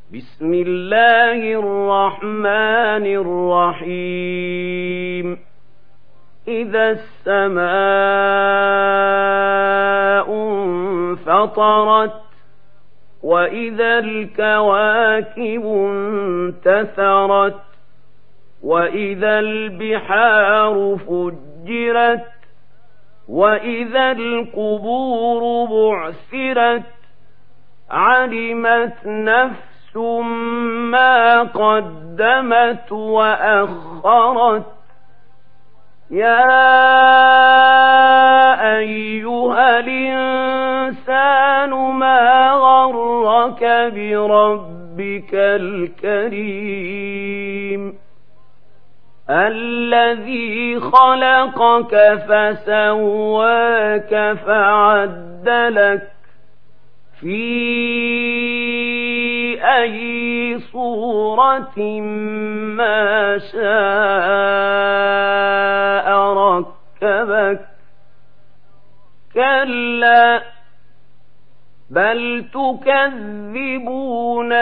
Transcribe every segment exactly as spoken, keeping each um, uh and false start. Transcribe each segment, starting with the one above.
بسم الله الرحمن الرحيم إذا السماء انفطرت وإذا الكواكب انتثرت وإذا البحار فجرت وإذا القبور بعثرت علمت نفس ما قدمت وأخرت يا أيها الإنسان ما غرك بربك الكريم الذي خلقك فسواك فعدلك في أي صورة ما شاء ركبك كلا بل تكذبون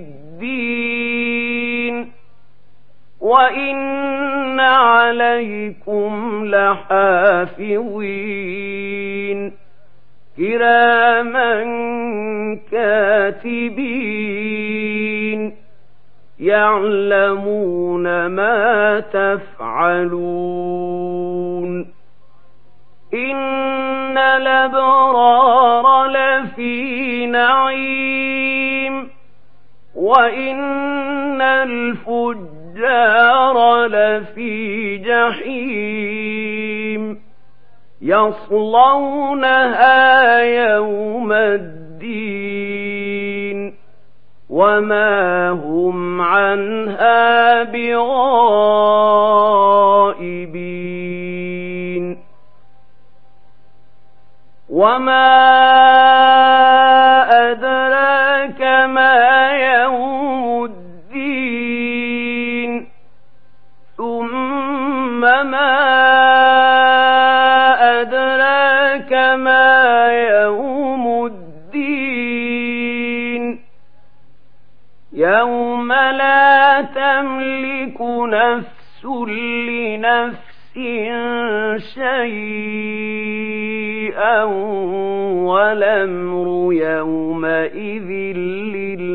بالدين وإن عليكم لحافظين كراما كاتبين يعلمون ما تفعلون إن الأبرار لفي نعيم وإن الفجار لفي جحيم يصلونها يوم الدين وما هم عنها بغائبين وما أدراك ما يوم الدين ثم ما أدراك ما يوم الدين يوم لا تملك نفس لنفس شيئا والأمر يومئذ لله